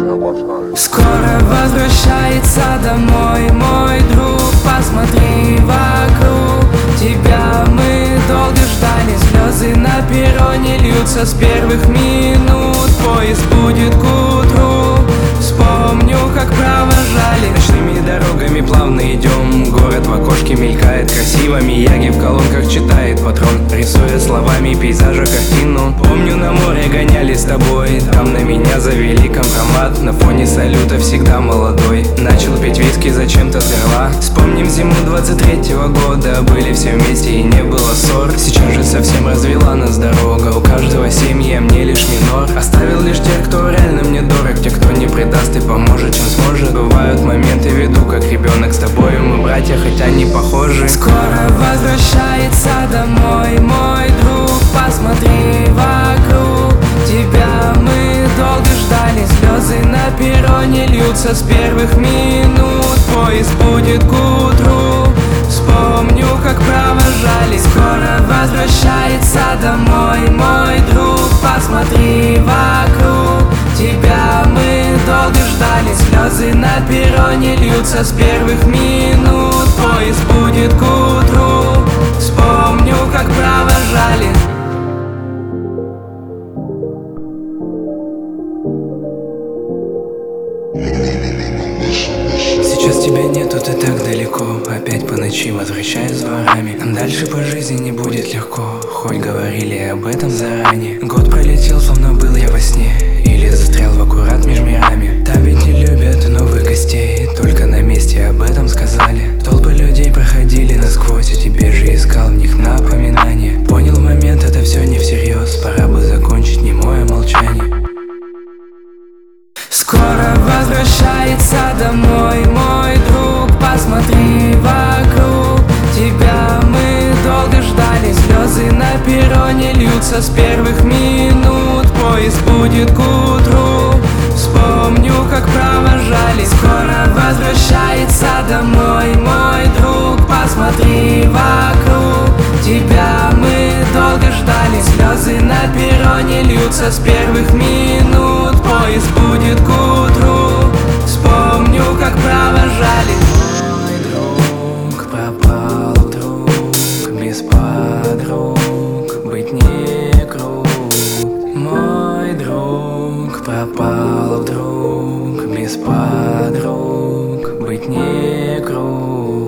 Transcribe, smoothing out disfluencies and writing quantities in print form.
Скоро возвращается домой мой друг. Посмотри вокруг, тебя мы долго ждали. Слезы на перроне льются с первых минут. Поезд будет к утру, вспомню, как провожали. Ночными дорогами плавно идем, город в окошке мелькает красиво. Мияги в колонках читает патрон, рисуя словами пейзажа картину. Помню, на море гонялись с тобой, там на меня завели компромат. На фоне салюта всегда молодой, начал пить виски, зачем-то сперва. Вспомним зиму 23-го года, были все вместе и не было ссор. Сейчас же совсем развела нас дорога, у каждого семьи, а мне лишь минор. Оставил лишь тех, кто реально мне дорог, те, кто не предаст и поможет, чем сможет. Бывают моменты, веду как ребенок с тобой, мы братья, хотя не похожи. Скоро возвращается домой мой друг. Посмотри вокруг, тебя мы долго ждали. Слезы на перроне льются с первых минут. Поезд будет к утру, вспомню, как провожали. Скоро возвращается домой мой друг. Посмотри вокруг, тебя мы долго ждали. Слезы на перроне льются с первых минут. Поезд будет к утру, вспомню, как провожали. Сейчас тебя нету, ты так далеко. Опять по ночи возвращаюсь с дворами. Нам дальше по жизни не будет легко, хоть говорили об этом заранее. Год пролетел, словно был я во сне, или застрял в аккурат меж мирами. Там ведь не любят новых гостей, только на месте об этом сказали. Толпы людей проходили насквозь, и тебе же искал в них напоминание. Понял момент, это все не всерьез, пора бы закончить немое молчание. Скоро возвращается домой мой друг. Посмотри вокруг, тебя мы долго ждали. Слезы на перроне льются с первых минут. Поезд будет к утру, вспомню, как провожали. Скоро возвращается домой мой друг. Посмотри вокруг, тебя мы долго ждали. Слезы на перроне льются с первых минут. Поезд будет к утру, вспомню, как провожали. Мой друг пропал вдруг, без подруг быть не круг. Мой друг пропал вдруг, без подруг быть не круг.